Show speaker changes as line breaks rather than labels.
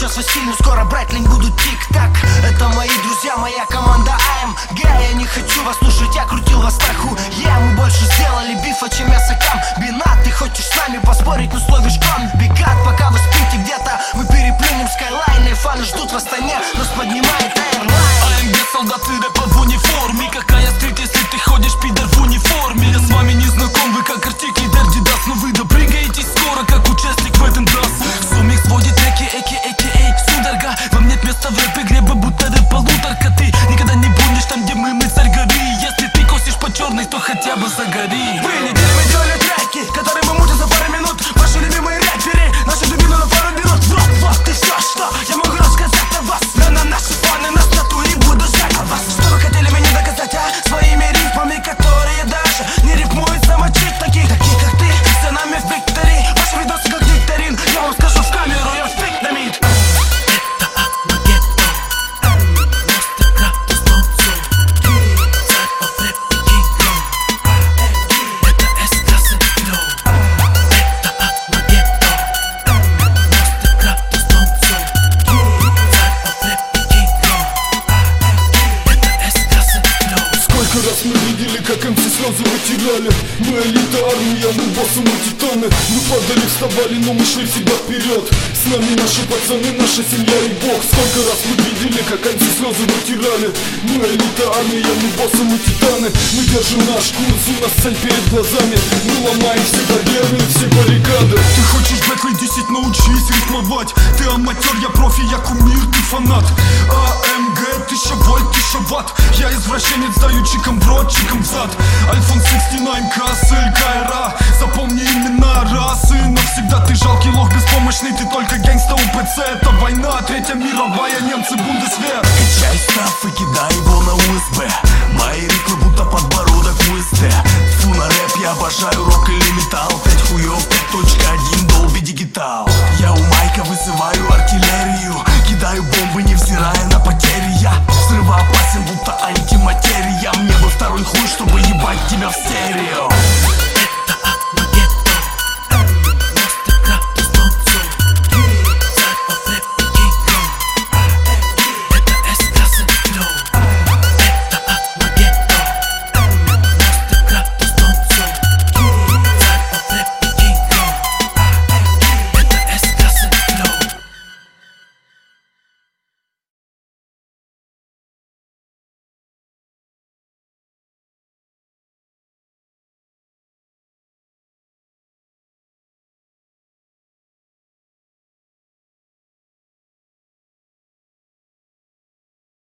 сейчас Василию, скоро брать лень будут тик-так. Это мои друзья, моя команда АМГ. Я не хочу вас слушать, я крутил вас страху. Мы больше сделали бифа, чем я сакам бина. Ты хочешь с нами поспорить, но словишь клан бегат. Пока вы спите где-то, мы переплюнем скайлайны. Фаны ждут в Астане, нас поднимает Airline.
АМГ, солдаты рэпа в униформе. Какая стрит, если ты ходишь, пидор, в униформе? Я с вами не знаком, вы как артикли Дердидас. Но вы допрыгаетесь скоро, как участник в этом драс. Сумик сводит эй, судорога. Вам нет места в рэп-игре, будто рэп полуторка. Ты никогда не будешь там, где мы царь горы. Если ты косишь по черной, то хотя бы загори.
Вы неделями делали треки, которые мы мутим за пару минут. Ваши любимые рэперы, наши дубины на пару берут. Вот и все, что я могу рассказать о вас. На наши фаны, нас в натуре буду ждать от вас. Что вы хотели мне доказать, а? Своими рифмами, которые даже не рифмуют самочить. Таких как ты, с нами в виктори. Ваши видосы как викторин, я вам скажу в камеру, я фиг на мид.
Сколько раз мы видели, как МС слезы вытирали. Мы элита, армия, мы боссы, мы титаны. Мы падали, вставали, но мы шли всегда вперед. С нами наши пацаны, наша семья и Бог. Сколько раз мы видели, как МС слезы вытирали. Мы элита, армия, мы боссы, мы титаны. Мы держим наш курс, у нас цель перед глазами. Мы ломаем все барьеры, все баррикады.
Ты хочешь бэтлы 10, научись рифмовать. Ты аматер, я профи, я кумир, ты фанат. АМГ, 1000 вольт, 1000 ватт. Я извращенец, даю чиком в рот, чиком в зад. Альфон 69, Кассель, КРА. Запомни имена расы. Навсегда ты жалкий лох, беспомощный. Ты только гангста УПЦ. Это война, Третья мировая, немцы, Бундесвер.
Качай став и кидай его на УСБ. Мои ритмы будто подбородок УСД. Фу на рэп, я обожаю рок или металл. 5 хуёв, 5.1, Dolby Digital. Я у майка вызываю артиллерию. Кидаю бомбы, невзирая на потери. Я взрывоопасен, будто антиматерия. Мне бы второй хуй, чтобы ебать тебя в стерео.